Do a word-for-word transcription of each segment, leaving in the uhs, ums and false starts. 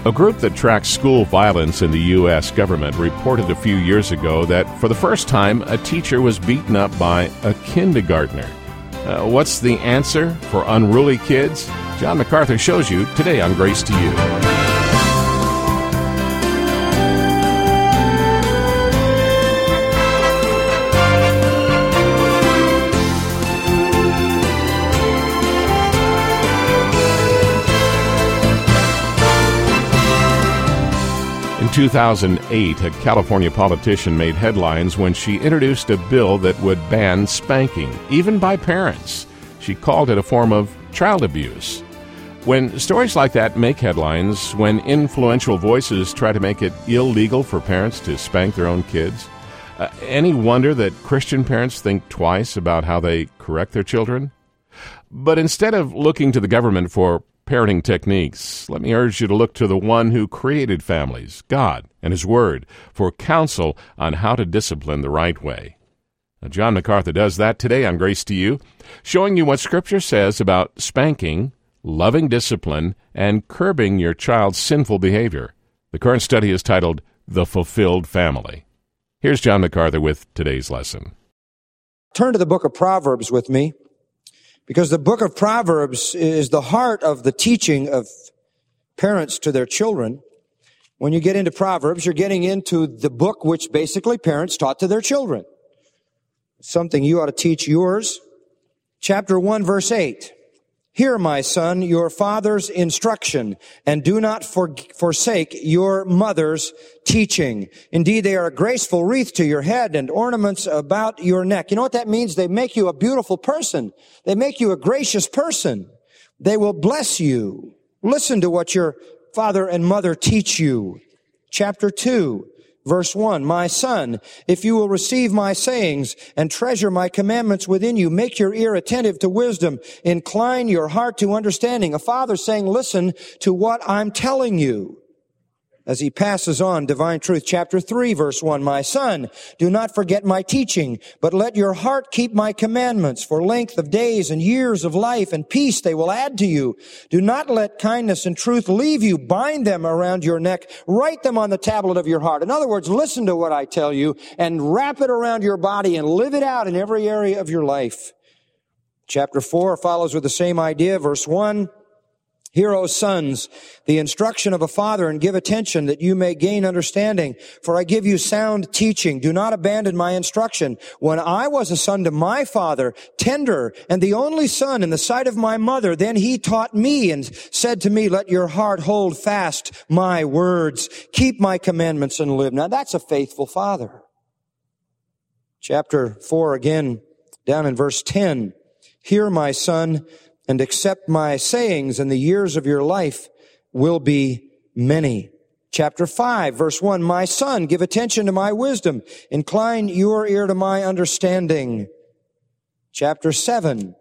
A group that tracks school violence in the U S government reported a few years ago that for the first time, a teacher was beaten up by a kindergartner. Uh, what's the answer for unruly kids? John MacArthur shows you today on Grace to You. In two thousand eight, a California politician made headlines when she introduced a bill that would ban spanking, even by parents. She called it a form of child abuse. When stories like that make headlines, when influential voices try to make it illegal for parents to spank their own kids, uh, any wonder that Christian parents think twice about how they correct their children? But instead of looking to the government for parenting techniques, let me urge you to look to the one who created families, God and His Word, for counsel on how to discipline the right way. Now, John MacArthur does that today on Grace to You, showing you what Scripture says about spanking, loving discipline, and curbing your child's sinful behavior. The current study is titled The Fulfilled Family. Here's John MacArthur with today's lesson. Turn to the book of Proverbs with me, because the book of Proverbs is the heart of the teaching of parents to their children. When you get into Proverbs, you're getting into the book which basically parents taught to their children. Something you ought to teach yours. Chapter one, verse eight. Hear, my son, your father's instruction, and do not for- forsake your mother's teaching. Indeed, they are a graceful wreath to your head and ornaments about your neck. You know what that means? They make you a beautiful person. They make you a gracious person. They will bless you. Listen to what your father and mother teach you. Chapter two. Verse one, my son, if you will receive my sayings and treasure my commandments within you, make your ear attentive to wisdom, incline your heart to understanding. A father saying, listen to what I'm telling you. As he passes on divine truth, chapter three, verse one, my son, do not forget my teaching, but let your heart keep my commandments. For length of days and years of life and peace they will add to you. Do not let kindness and truth leave you. Bind them around your neck. Write them on the tablet of your heart. In other words, listen to what I tell you and wrap it around your body and live it out in every area of your life. Chapter four follows with the same idea, verse one. Hear, O sons, the instruction of a father, and give attention that you may gain understanding. For I give you sound teaching. Do not abandon my instruction. When I was a son to my father, tender and the only son in the sight of my mother, then he taught me and said to me, let your heart hold fast my words. Keep my commandments and live. Now that's a faithful father. Chapter four again, down in verse ten. Hear, my son, and accept my sayings, and the years of your life will be many. Chapter five, verse one, my son, give attention to my wisdom. Incline your ear to my understanding. Chapter seven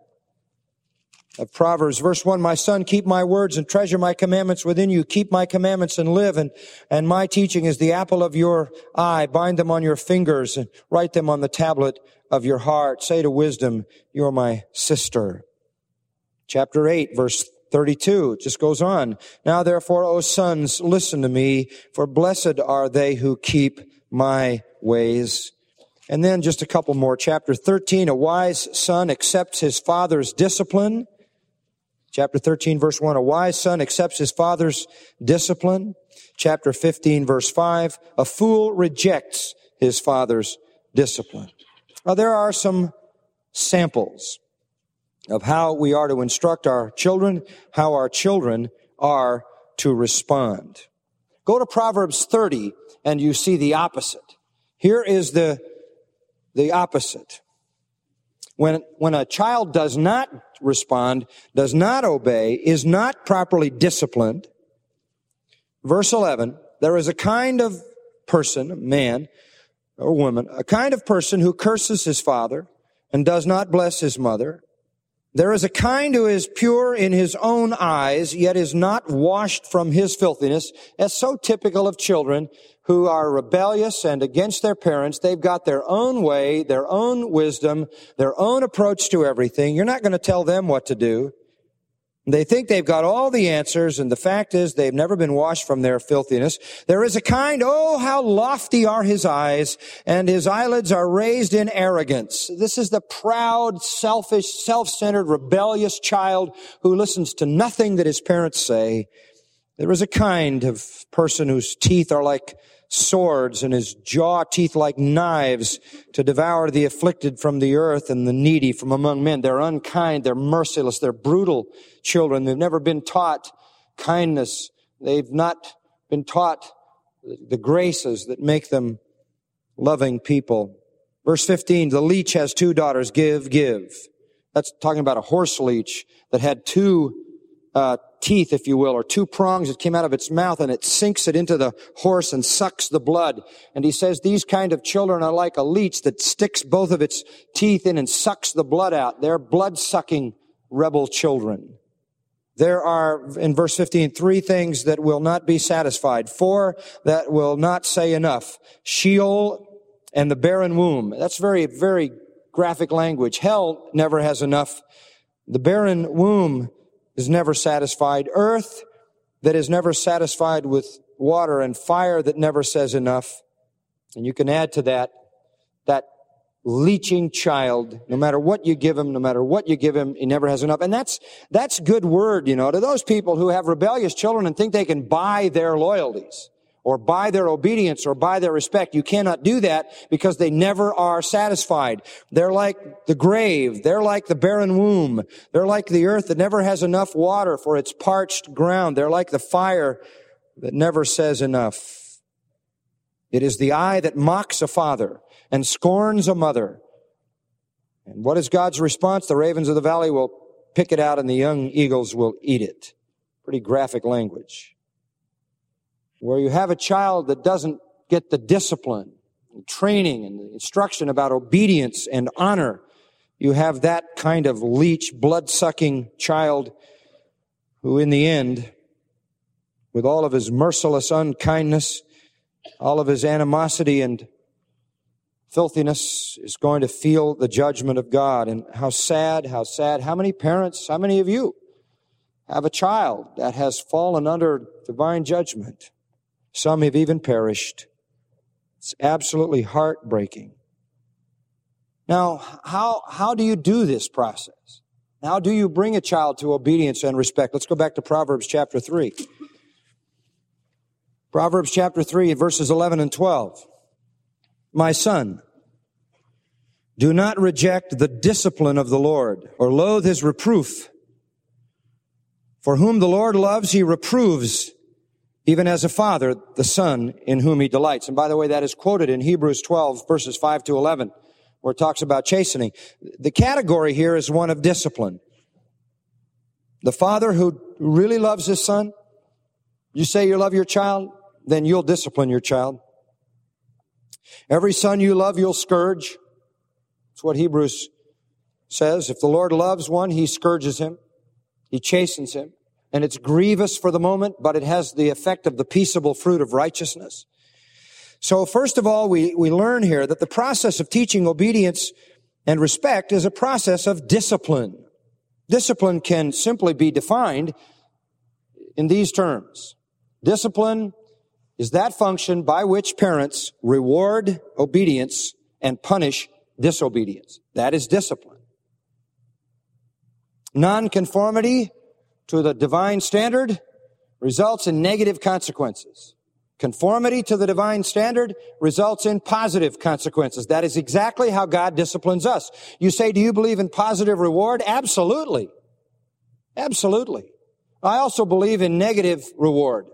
of Proverbs, verse one, my son, keep my words and treasure my commandments within you. Keep my commandments and live. And, and my teaching is the apple of your eye. Bind them on your fingers and write them on the tablet of your heart. Say to wisdom, you're my sister. Chapter eight, verse thirty-two, it just goes on. Now therefore, O sons, listen to me, for blessed are they who keep my ways. And then just a couple more. Chapter thirteen, a wise son accepts his father's discipline. Chapter thirteen, verse one, a wise son accepts his father's discipline. Chapter fifteen, verse five, a fool rejects his father's discipline. Now there are some samples of how we are to instruct our children, how our children are to respond. Go to Proverbs thirty and you see the opposite. Here is the, the opposite. When, when a child does not respond, does not obey, is not properly disciplined, verse eleven, there is a kind of person, man or woman, a kind of person who curses his father and does not bless his mother. There is a kind who is pure in his own eyes, yet is not washed from his filthiness. That's so typical of children who are rebellious and against their parents. They've got their own way, their own wisdom, their own approach to everything. You're not going to tell them what to do. They think they've got all the answers, and the fact is they've never been washed from their filthiness. There is a kind, oh, how lofty are his eyes, and his eyelids are raised in arrogance. This is the proud, selfish, self-centered, rebellious child who listens to nothing that his parents say. There is a kind of person whose teeth are like swords and his jaw teeth like knives to devour the afflicted from the earth and the needy from among men. They're unkind, they're merciless, they're brutal children. They've never been taught kindness. They've not been taught the graces that make them loving people. Verse fifteen, the leech has two daughters, give, give. That's talking about a horse leech that had two uh teeth, if you will, or two prongs that came out of its mouth, and it sinks it into the horse and sucks the blood. And he says these kind of children are like a leech that sticks both of its teeth in and sucks the blood out. They're blood-sucking rebel children. There are, in verse fifteen, three things that will not be satisfied, four that will not say enough. Sheol and the barren womb. That's very, very graphic language. Hell never has enough. The barren womb is never satisfied. Earth that is never satisfied with water, and fire that never says enough. And you can add to that, that leeching child. No matter what you give him, no matter what you give him, he never has enough. And that's, that's good word, you know, to those people who have rebellious children and think they can buy their loyalties, or buy their obedience, or buy their respect. You cannot do that because they never are satisfied. They're like the grave. They're like the barren womb. They're like the earth that never has enough water for its parched ground. They're like the fire that never says enough. It is the eye that mocks a father and scorns a mother. And what is God's response? The ravens of the valley will pick it out and the young eagles will eat it. Pretty graphic language. Where you have a child that doesn't get the discipline, and training, and the instruction about obedience and honor, you have that kind of leech, blood-sucking child who in the end, with all of his merciless unkindness, all of his animosity and filthiness, is going to feel the judgment of God. And how sad, how sad. How many parents, how many of you have a child that has fallen under divine judgment? Some have even perished. It's absolutely heartbreaking. Now, how, how do you do this process? How do you bring a child to obedience and respect? Let's go back to Proverbs chapter three. Proverbs chapter three, verses eleven and twelve. My son, do not reject the discipline of the Lord, or loathe his reproof. For whom the Lord loves, he reproves, even as a father, the son in whom he delights. And by the way, that is quoted in Hebrews twelve, verses five to eleven, where it talks about chastening. The category here is one of discipline. The father who really loves his son, you say you love your child, then you'll discipline your child. Every son you love, you'll scourge. That's what Hebrews says. If the Lord loves one, he scourges him. He chastens him. And it's grievous for the moment, but it has the effect of the peaceable fruit of righteousness. So first of all, we, we learn here that the process of teaching obedience and respect is a process of discipline. Discipline can simply be defined in these terms. Discipline is that function by which parents reward obedience and punish disobedience. That is discipline. Nonconformity to the divine standard results in negative consequences. Conformity to the divine standard results in positive consequences. That is exactly how God disciplines us. You say, do you believe in positive reward? Absolutely. Absolutely. I also believe in negative reward.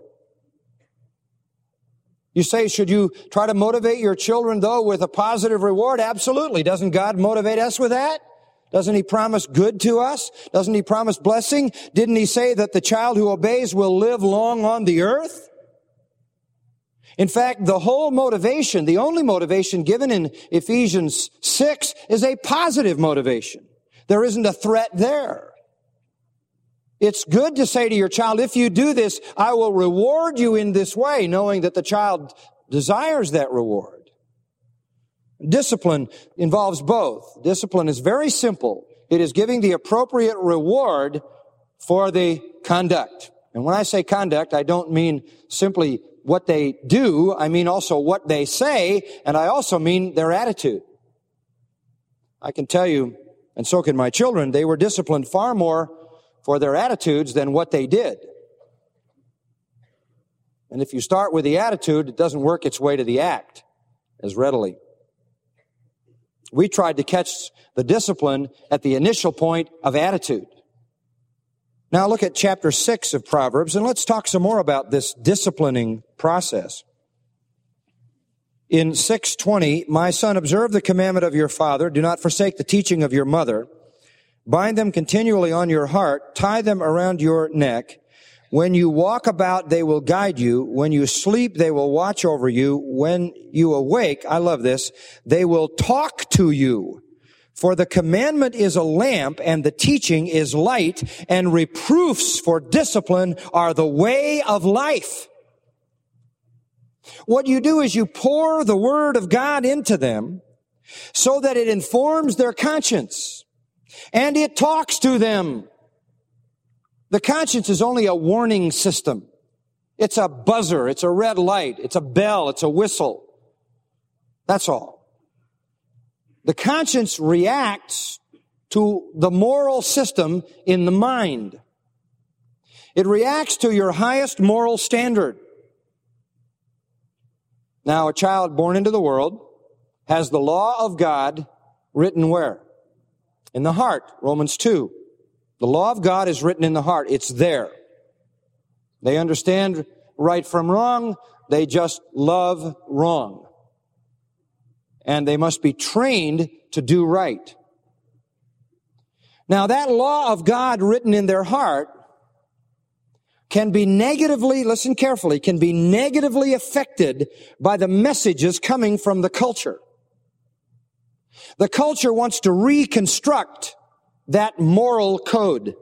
You say, should you try to motivate your children, though, with a positive reward? Absolutely. Doesn't God motivate us with that? Doesn't he promise good to us? Doesn't he promise blessing? Didn't he say that the child who obeys will live long on the earth? In fact, the whole motivation, the only motivation given in Ephesians six is a positive motivation. There isn't a threat there. It's good to say to your child, if you do this, I will reward you in this way, knowing that the child desires that reward. Discipline involves both. Discipline is very simple. It is giving the appropriate reward for the conduct. And when I say conduct, I don't mean simply what they do. I mean also what they say, and I also mean their attitude. I can tell you, and so can my children, they were disciplined far more for their attitudes than what they did. And if you start with the attitude, it doesn't work its way to the act as readily. We tried to catch the discipline at the initial point of attitude. Now look at chapter six of Proverbs, and let's talk some more about this disciplining process. In six twenty, my son, observe the commandment of your father. Do not forsake the teaching of your mother. Bind them continually on your heart. Tie them around your neck. When you walk about, they will guide you. When you sleep, they will watch over you. When you awake, I love this, they will talk to you. For the commandment is a lamp, and the teaching is light, and reproofs for discipline are the way of life. What you do is you pour the Word of God into them so that it informs their conscience, and it talks to them. The conscience is only a warning system. It's a buzzer, it's a red light, it's a bell, it's a whistle. That's all. The conscience reacts to the moral system in the mind. It reacts to your highest moral standard. Now, a child born into the world has the law of God written where? In the heart, Romans two. The law of God is written in the heart. It's there. They understand right from wrong. They just love wrong. And they must be trained to do right. Now, that law of God written in their heart can be negatively, listen carefully, can be negatively affected by the messages coming from the culture. The culture wants to reconstruct that moral code.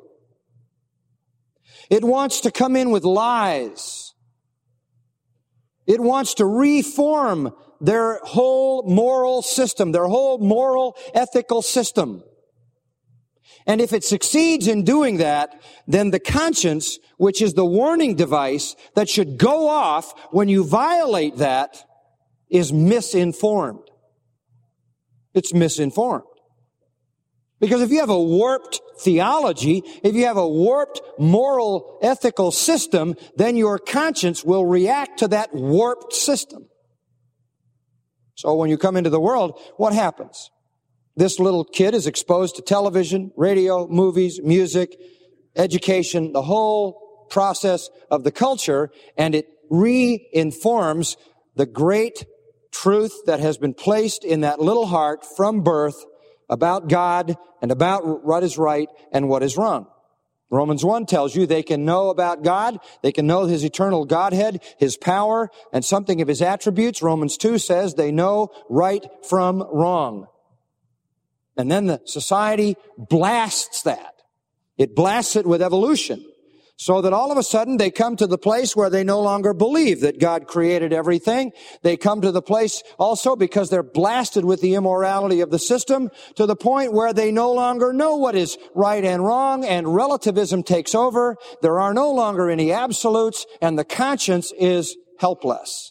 It wants to come in with lies. It wants to reform their whole moral system, their whole moral ethical system. And if it succeeds in doing that, then the conscience, which is the warning device that should go off when you violate that, is misinformed. It's misinformed. Because if you have a warped theology, if you have a warped moral ethical system, then your conscience will react to that warped system. So when you come into the world, what happens? This little kid is exposed to television, radio, movies, music, education, the whole process of the culture, and it re-informs the great truth that has been placed in that little heart from birth about God and about what is right and what is wrong. Romans one tells you they can know about God, they can know His eternal Godhead, His power, and something of His attributes. Romans two says they know right from wrong. And then the society blasts that. It blasts it with evolution, so that all of a sudden they come to the place where they no longer believe that God created everything. They come to the place also because they're blasted with the immorality of the system to the point where they no longer know what is right and wrong, and relativism takes over. There are no longer any absolutes, and the conscience is helpless.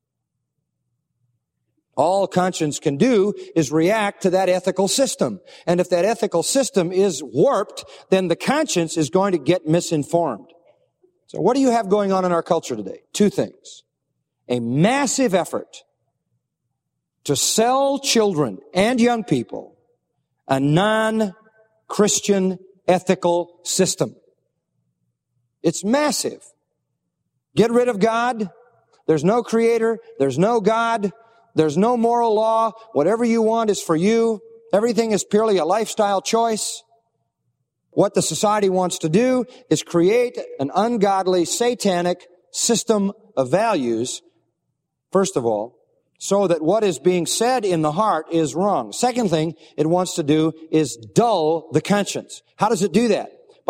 All conscience can do is react to that ethical system. And if that ethical system is warped, then the conscience is going to get misinformed. So what do you have going on in our culture today? Two things. A massive effort to sell children and young people a non-Christian ethical system. It's massive. Get rid of God. There's no creator. There's no God. There's no moral law. Whatever you want is for you. Everything is purely a lifestyle choice. What the society wants to do is create an ungodly, satanic system of values, first of all, so that what is being said in the heart is wrong. Second thing it wants to do is dull the conscience. How does it do that?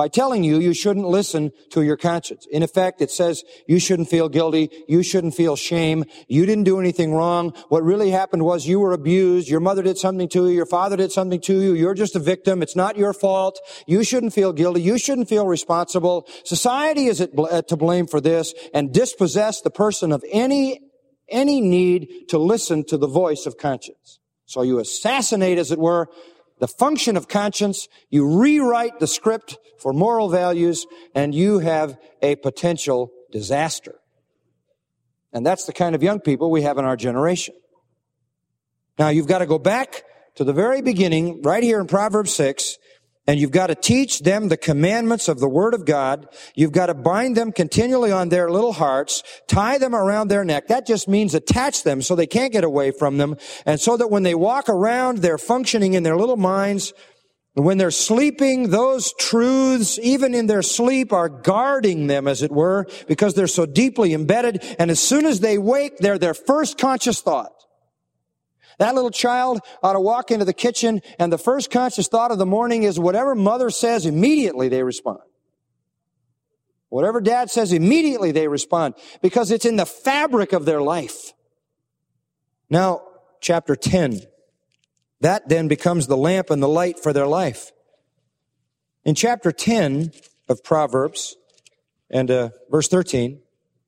by telling you you shouldn't listen to your conscience. In effect, it says you shouldn't feel guilty. You shouldn't feel shame. You didn't do anything wrong. What really happened was you were abused. Your mother did something to you. Your father did something to you. You're just a victim. It's not your fault. You shouldn't feel guilty. You shouldn't feel responsible. Society is at bl- to blame for this and dispossess the person of any, any need to listen to the voice of conscience. So you assassinate, as it were, the function of conscience, you rewrite the script for moral values, and you have a potential disaster. And that's the kind of young people we have in our generation. Now, you've got to go back to the very beginning, right here in Proverbs six, and you've got to teach them the commandments of the Word of God. You've got to bind them continually on their little hearts, tie them around their neck. That just means attach them so they can't get away from them, and so that when they walk around, they're functioning in their little minds. When they're sleeping, those truths, even in their sleep, are guarding them, as it were, because they're so deeply embedded. And as soon as they wake, they're their first conscious thought. That little child ought to walk into the kitchen, and the first conscious thought of the morning is whatever mother says, immediately they respond. Whatever dad says, immediately they respond, because it's in the fabric of their life. Now, chapter ten. That then becomes the lamp and the light for their life. In chapter ten of Proverbs, and uh, verse thirteen,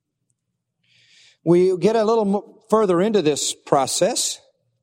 we get a little further into this process.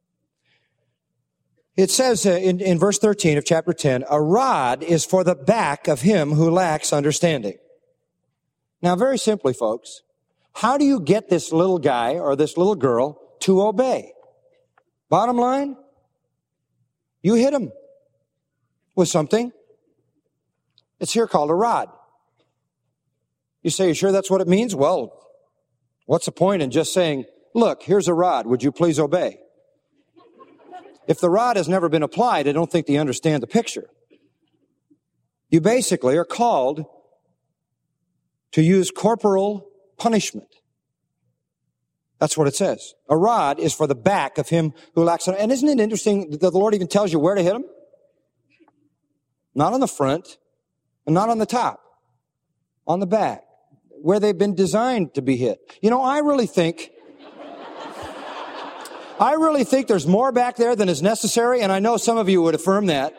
It says uh, in, in verse thirteen of chapter ten, a rod is for the back of him who lacks understanding. Now, very simply, folks, how do you get this little guy or this little girl to obey? Bottom line, you hit him with something. It's here called a rod. You say, you sure that's what it means? Well, what's the point in just saying, look, here's a rod. Would you please obey? If the rod has never been applied, I don't think they understand the picture. You basically are called to use corporal punishment. That's what it says. A rod is for the back of him who lacks. And isn't it interesting that the Lord even tells you where to hit him? Not on the front, and not on the top. On the back, where they've been designed to be hit. You know, I really think, I really think there's more back there than is necessary, and I know some of you would affirm that.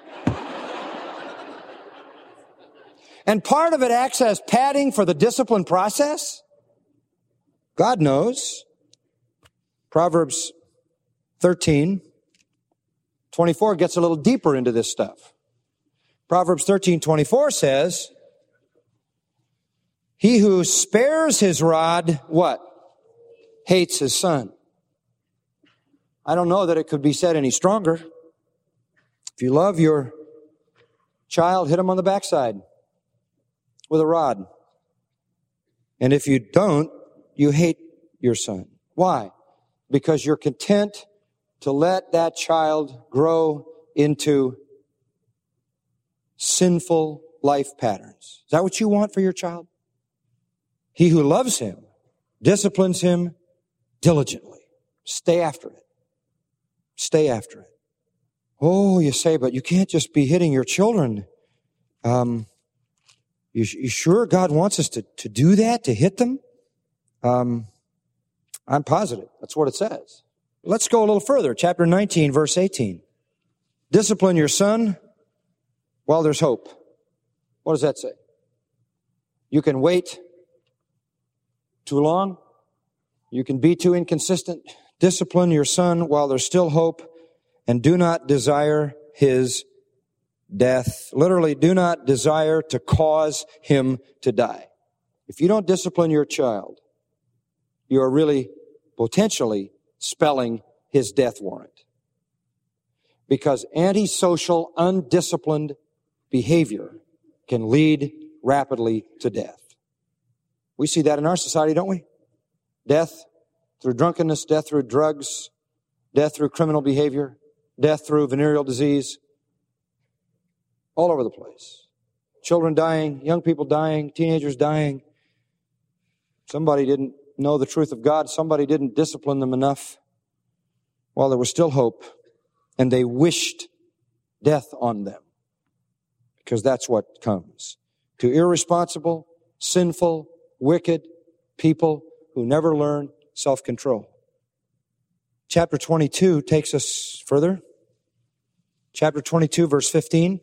And part of it acts as padding for the discipline process. God knows. Proverbs thirteen twenty-four gets a little deeper into this stuff. Proverbs thirteen twenty-four says, he who spares his rod, what? Hates his son. I don't know that it could be said any stronger. If you love your child, hit him on the backside with a rod. And if you don't, you hate your son. Why? Because you're content to let that child grow into sinful life patterns. Is that what you want for your child? He who loves him disciplines him diligently. Stay after it. Stay after it. Oh, you say, but you can't just be hitting your children. Um, you, you sure God wants us to, to do that, to hit them? Um, I'm positive. That's what it says. Let's go a little further. Chapter nineteen, verse eighteen. Discipline your son while there's hope. What does that say? You can wait too long. You can be too inconsistent. Discipline your son while there's still hope, and do not desire his death. Literally, do not desire to cause him to die. If you don't discipline your child, you are really potentially spelling his death warrant. Because antisocial, undisciplined behavior can lead rapidly to death. We see that in our society, don't we? Death through drunkenness, death through drugs, death through criminal behavior, death through venereal disease, all over the place. Children dying, young people dying, teenagers dying. Somebody didn't know the truth of God. Somebody didn't discipline them enough while there was still hope, and they wished death on them, because that's what comes. to irresponsible, sinful, wicked people who never learn self-control. Chapter twenty-two takes us further. Chapter twenty-two, verse fifteen.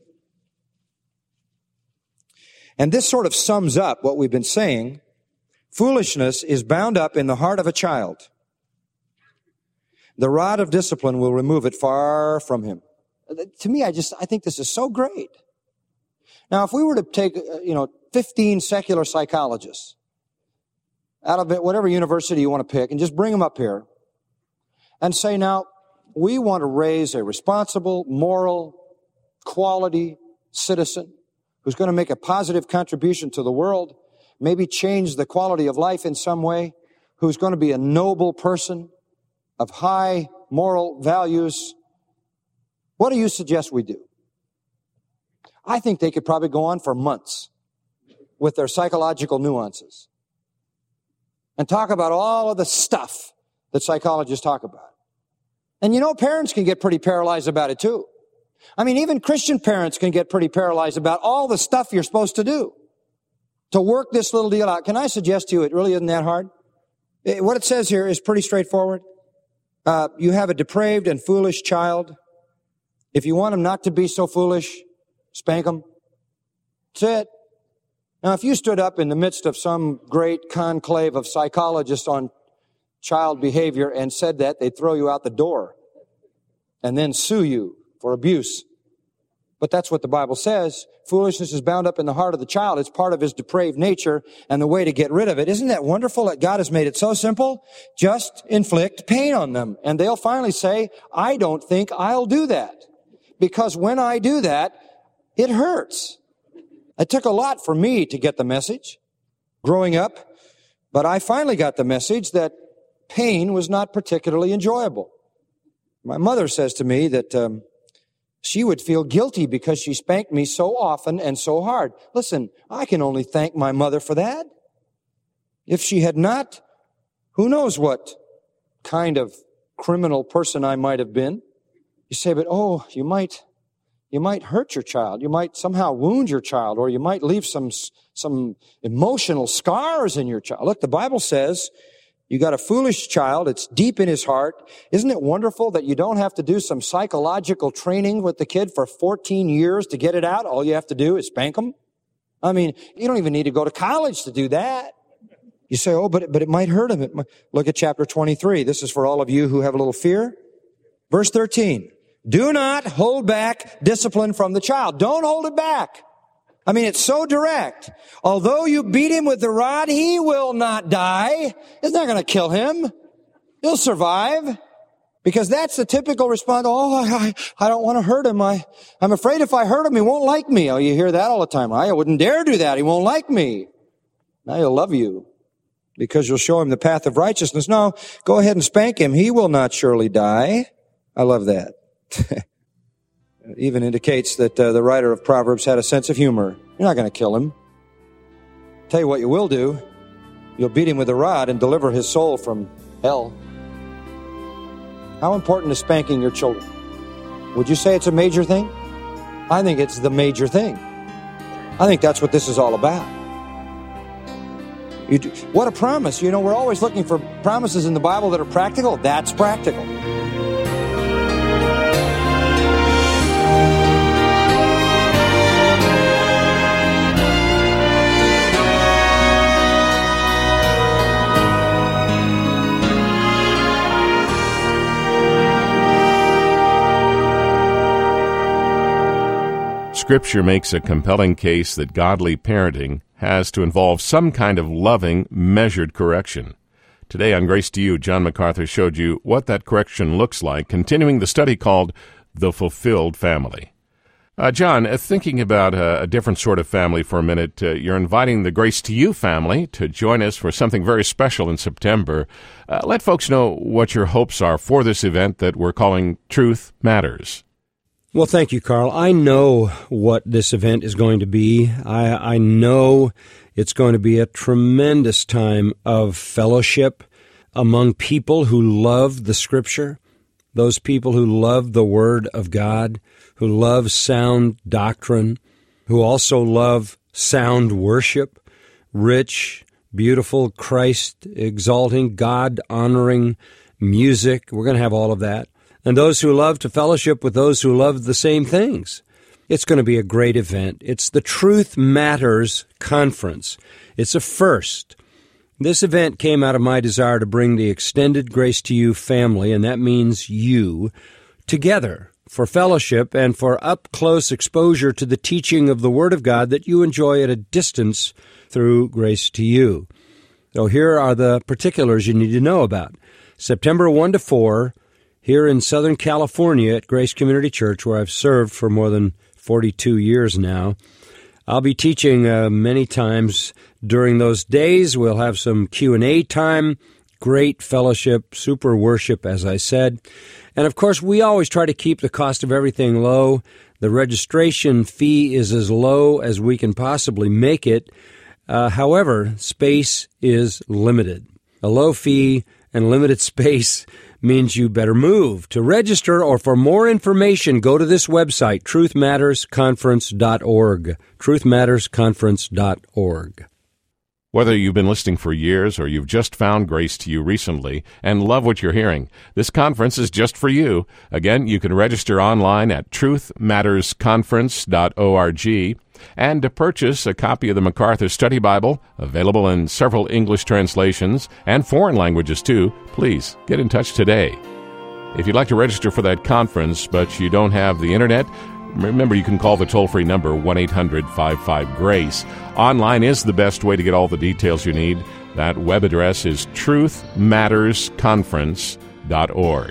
And this sort of sums up what we've been saying. Foolishness is bound up in the heart of a child. The rod of discipline will remove it far from him. To me, I just, I think this is so great. Now, if we were to take, you know, fifteen secular psychologists out of whatever university you want to pick and just bring them up here and say, now, we want to raise a responsible, moral, quality citizen who's going to make a positive contribution to the world, maybe change the quality of life in some way, who's going to be a noble person of high moral values. What do you suggest we do? I think they could probably go on for months with their psychological nuances and talk about all of the stuff that psychologists talk about. And you know, parents can get pretty paralyzed about it too. I mean, even Christian parents can get pretty paralyzed about all the stuff you're supposed to do to work this little deal out. Can I suggest to you it really isn't that hard? It, what it says here is pretty straightforward. Uh, you have a depraved and foolish child. If you want him not to be so foolish, spank him. That's it. Now, if you stood up in the midst of some great conclave of psychologists on child behavior and said that, they'd throw you out the door and then sue you for abuse. But that's what the Bible says. Foolishness is bound up in the heart of the child. It's part of his depraved nature, and the way to get rid of it. Isn't that wonderful that God has made it so simple? Just inflict pain on them, and they'll finally say, I don't think I'll do that. Because when I do that, it hurts. It took a lot for me to get the message growing up, but I finally got the message that pain was not particularly enjoyable. My mother says to me that um, she would feel guilty because she spanked me so often and so hard. Listen, I can only thank my mother for that. If she had not, who knows what kind of criminal person I might have been. You say, but oh, you might, you might hurt your child. You might somehow wound your child, or you might leave some, some emotional scars in your child. Look, the Bible says you got a foolish child. It's deep in his heart. Isn't it wonderful that you don't have to do some psychological training with the kid for fourteen years to get it out? All you have to do is spank them. I mean, you don't even need to go to college to do that. You say, oh, but, but it might hurt him. It might. Look at chapter twenty-three. This is for all of you who have a little fear. Verse thirteen. Do not hold back discipline from the child. Don't hold it back. I mean, it's so direct. Although you beat him with the rod, he will not die. It's not going to kill him. He'll survive. Because that's the typical response. Oh, I, I don't want to hurt him. I, I'm afraid if I hurt him, he won't like me. Oh, you hear that all the time. I wouldn't dare do that. He won't like me. Now he'll love you because you'll show him the path of righteousness. No, go ahead and spank him. He will not surely die. I love that. Even indicates that uh, the writer of Proverbs had a sense of humor. You're not going to kill him. Tell you what you will do. You'll beat him with a rod and deliver his soul from hell. How important is spanking your children? Would you say it's a major thing? I think it's the major thing. I think that's what this is all about. You do, what a promise. You know, we're always looking for promises in the Bible that are practical. That's practical. Scripture makes a compelling case that godly parenting has to involve some kind of loving, measured correction. Today on Grace to You, John MacArthur showed you what that correction looks like, continuing the study called The Fulfilled Family. Uh, John, uh, thinking about uh, a different sort of family for a minute, uh, you're inviting the Grace to You family to join us for something very special in September. Uh, let folks know what your hopes are for this event that we're calling Truth Matters. Well, thank you, Carl. I know what this event is going to be. I, I know it's going to be a tremendous time of fellowship among people who love the Scripture, those people who love the Word of God, who love sound doctrine, who also love sound worship, rich, beautiful, Christ-exalting, God-honoring music. We're going to have all of that. And those who love to fellowship with those who love the same things. It's going to be a great event. It's the Truth Matters Conference. It's a first. This event came out of my desire to bring the extended Grace to You family, and that means you, together for fellowship and for up-close exposure to the teaching of the Word of God that you enjoy at a distance through Grace to You. So here are the particulars you need to know about. September first to fourth, here in Southern California at Grace Community Church, where I've served for more than forty-two years now. I'll be teaching uh, many times during those days. We'll have some Q and A time, great fellowship, super worship, as I said. And, of course, we always try to keep the cost of everything low. The registration fee is as low as we can possibly make it. Uh, however, space is limited. A low fee and limited space means you better move. To register or for more information, go to this website, truth matters conference dot org, truth matters conference dot org. Whether you've been listening for years or you've just found Grace to You recently and love what you're hearing, this conference is just for you. Again, you can register online at truth matters conference dot org. And to purchase a copy of the MacArthur Study Bible, available in several English translations and foreign languages too, please get in touch today. If you'd like to register for that conference but you don't have the internet, remember you can call the toll-free number one eight hundred five five GRACE. Online is the best way to get all the details you need. That web address is truth matters conference dot org.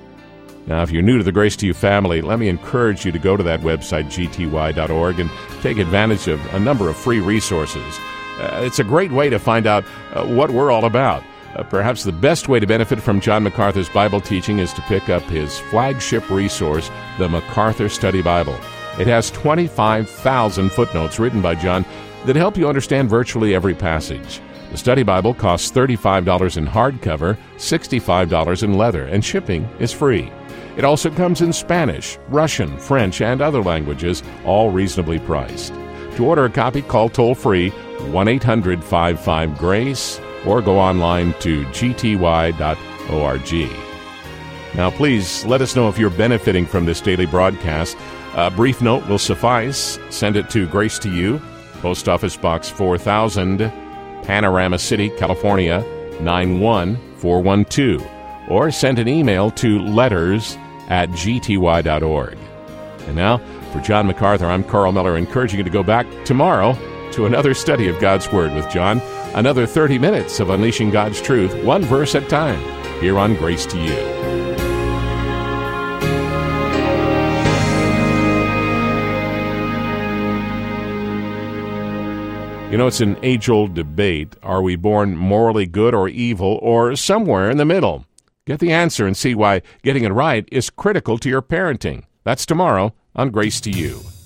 Now, if you're new to the Grace to You family, let me encourage you to go to that website, G T Y dot org, and take advantage of a number of free resources. Uh, it's a great way to find out uh, what we're all about. Uh, perhaps the best way to benefit from John MacArthur's Bible teaching is to pick up his flagship resource, the MacArthur Study Bible. It has twenty-five thousand footnotes written by John that help you understand virtually every passage. The Study Bible costs thirty-five dollars in hardcover, sixty-five dollars in leather, and shipping is free. It also comes in Spanish, Russian, French, and other languages, all reasonably priced. To order a copy, call toll-free one eight hundred five five GRACE or go online to G T Y dot org. Now, please let us know if you're benefiting from this daily broadcast. A brief note will suffice. Send it to Grace to You, Post Office Box four thousand, Panorama City, California, nine one four one two. Or send an email to letters at G T Y dot org. And now, for John MacArthur, I'm Carl Miller, encouraging you to go back tomorrow to another study of God's Word with John, another thirty minutes of unleashing God's truth, one verse at a time, here on Grace to You. You know, it's an age-old debate. Are we born morally good or evil, or somewhere in the middle? Get the answer and see why getting it right is critical to your parenting. That's tomorrow on Grace to You.